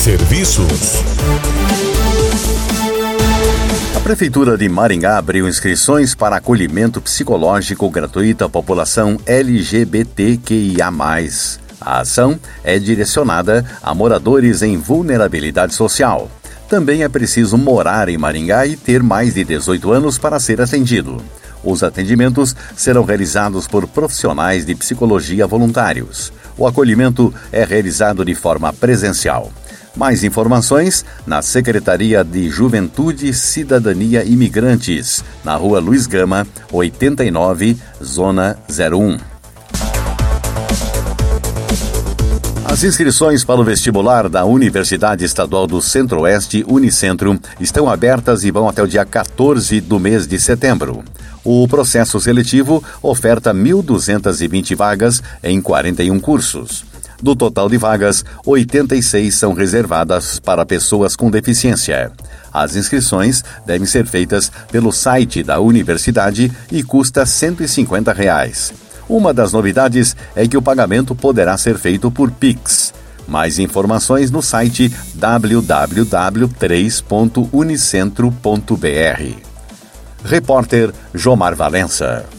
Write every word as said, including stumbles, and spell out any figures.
Serviços. A Prefeitura de Maringá abriu inscrições para acolhimento psicológico gratuito à população L G B T Q I A mais. A ação é direcionada a moradores em vulnerabilidade social. Também é preciso morar em Maringá e ter mais de dezoito anos para ser atendido. Os atendimentos serão realizados por profissionais de psicologia voluntários. O acolhimento é realizado de forma presencial. Mais informações na Secretaria de Juventude, Cidadania e Imigrantes, na Rua Luiz Gama, oitenta e nove, Zona zero um. As inscrições para o vestibular da Universidade Estadual do Centro-Oeste, Unicentro, estão abertas e vão até o dia quatorze do mês de setembro. O processo seletivo oferta mil duzentas e vinte vagas em quarenta e um cursos. Do total de vagas, oitenta e seis são reservadas para pessoas com deficiência. As inscrições devem ser feitas pelo site da universidade e custa cento e cinquenta reais. Uma das novidades é que o pagamento poderá ser feito por Pix. Mais informações no site w w w ponto três ponto unicentro ponto b r. Repórter Jomar Valença.